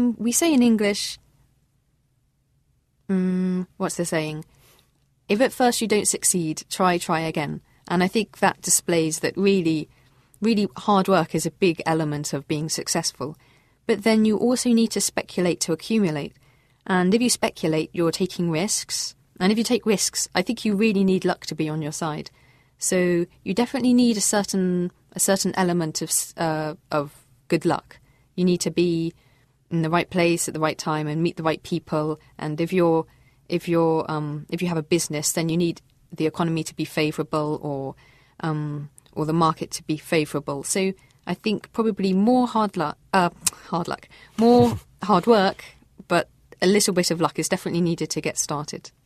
we say in English, what's the saying? If at first you don't succeed, try again. And I think that displays that really hard work is a big element of being successful. But then you also need to speculate to accumulate. And if you speculate, you're taking risks. And if you take risks, I think you really need luck to be on your side. So you definitely need a certain element of good luck. You need to be in the right place at the right time and meet the right people. And if you have a business, then you need the economy to be favourable or the market to be favourable. So I think probably more more hard work, but a little bit of luck is definitely needed to get started.